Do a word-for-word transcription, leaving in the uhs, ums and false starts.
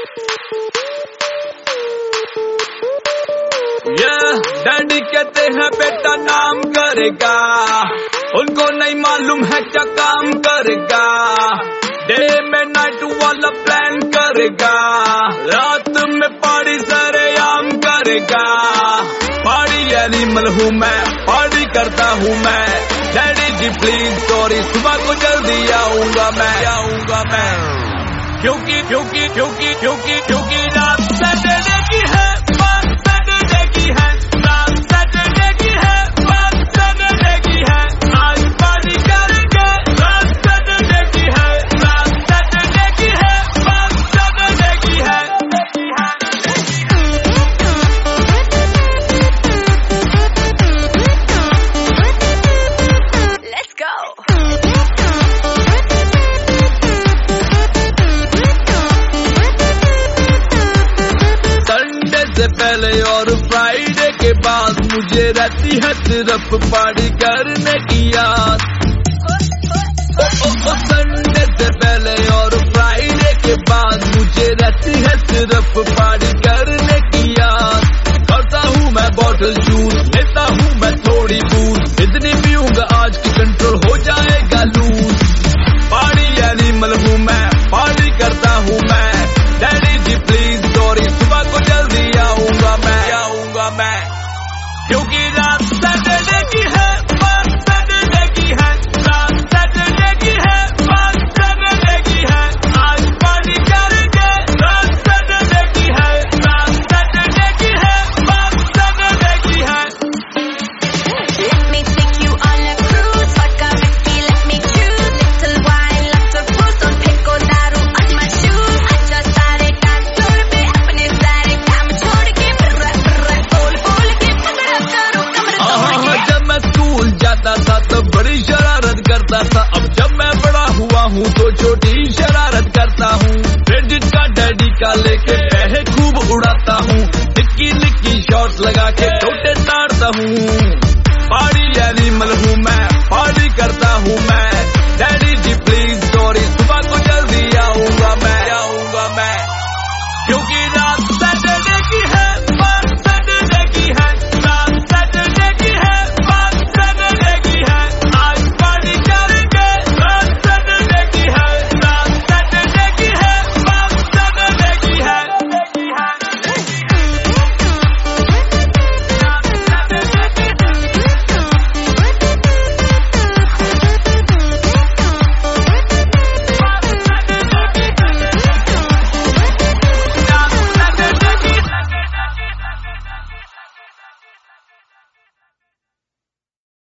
Daddy कहते हैं बेटा नाम करेगा, उनको नहीं मालूम है क्या काम करेगा। डे में नाइट वाला प्लान करेगा, रात में पार्टी सरेआम करेगा। पार्टी एनिमल हूँ मैं, पार्टी करता हूँ मैं। डैडी जी प्लीज सॉरी, सुबह को जल्दी आऊंगा मैं, आऊंगा मैं। क्योंकि क्योंकि क्योंकि क्योंकि क्योंकि रात सैटरडे की है, बात सैटरडे की है, रात सैटरडे की है, बात सैटरडे की है। आज पार्टी करेंगे, रात सैटरडे की है, रात सैटरडे की है, बात सैटरडे की है। Let's go. से पहले और फ्राइडे के बाद मुझे रहती है सिर्फ पार्टी करने की याद। संडे से पहले और फ्राइडे के बाद मुझे रहती है सिर्फ पार्टी करने की याद। करता हूँ मैं बॉटल चूर